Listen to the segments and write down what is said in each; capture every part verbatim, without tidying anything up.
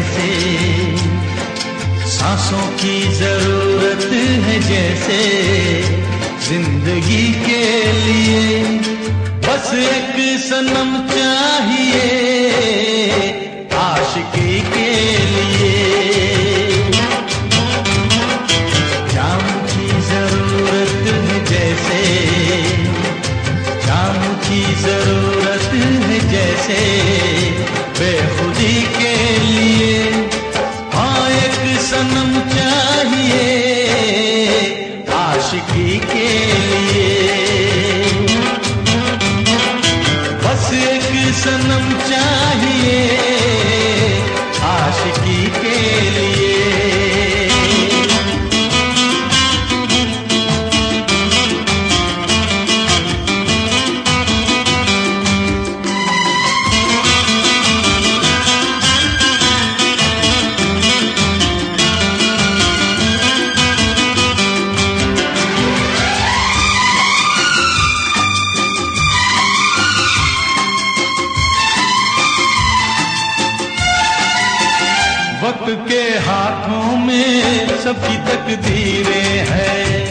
जैसे, सांसों की जरूरत है जैसे, जिंदगी के लिए बस एक सनम चाहिए आशिकी के लिए। जाम की जरूरत है जैसे, जाम की जरूरत है जैसे, बेखुदी के लिए हाँ एक सनम चाहिए आशिकी के लिए। बस एक सनम चाहिए आशिकी के लिए। वक्त के हाथों में सबकी तकदीरें हैं,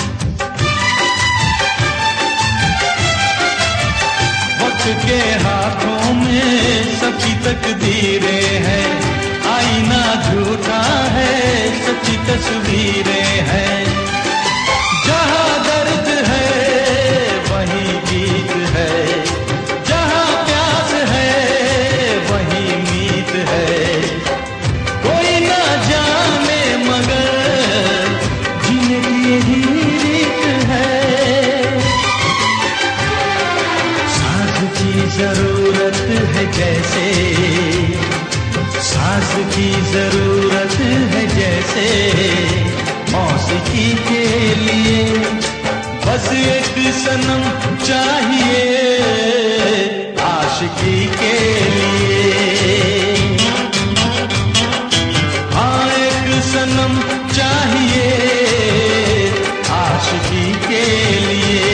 वक्त के हाथों में सबकी तकदीरें हैं। आईना झूठा है, सच्ची तस्वीरें हैं। जहाँ दर्द है वहीं गीत है, जहाँ प्यास है वहीं मीत है। जरूरत है जैसे, सांस की जरूरत है जैसे, मौसीकी के लिए बस एक सनम चाहिए आशिकी के लिए। हाँ एक सनम चाहिए आशिकी के लिए।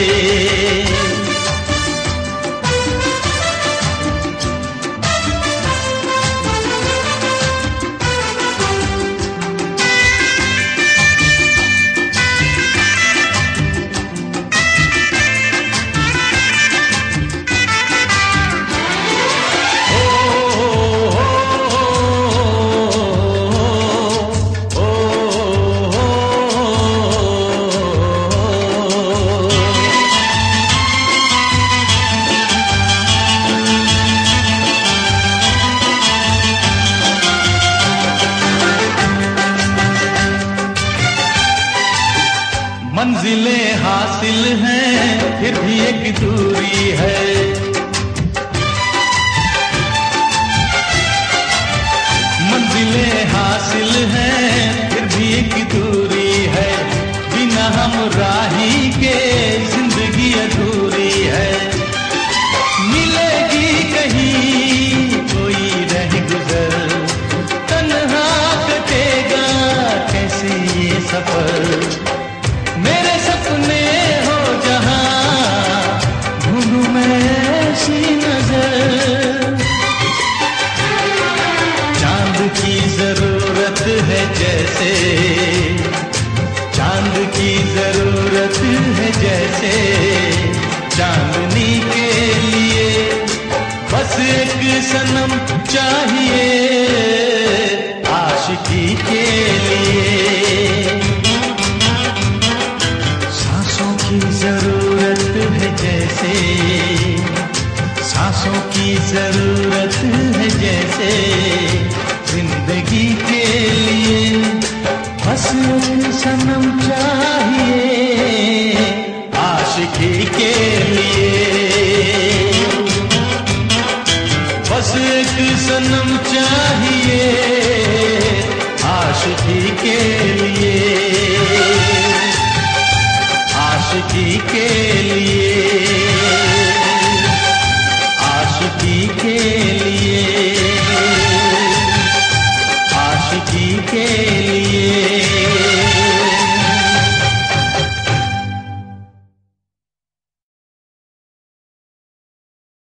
मंजिलें हासिल हैं फिर भी एक दूरी है, मंजिलें हासिल हैं फिर भी एक दूरी है। बिना हम राही के जिंदगी अधूरी है। मिलेगी कहीं कोई रह गुजर, तन्हा कटेगा कैसे ये सफर। मेरे सपने हो जहां ढूंढूं मैं ऐसी नजर। चांद की जरूरत है जैसे, चांद की जरूरत है जैसे, चांदनी के लिए बस एक सनम चाहिए आशिकी के लिए। की जरूरत है जैसे, सांसों की जरूरत है जैसे, जिंदगी के लिए बस एक सनम चाहिए आशिकी के लिए। बस एक सनम चाहिए आशिकी के लिए, आशिकी के लिए, आशिकी के लिए।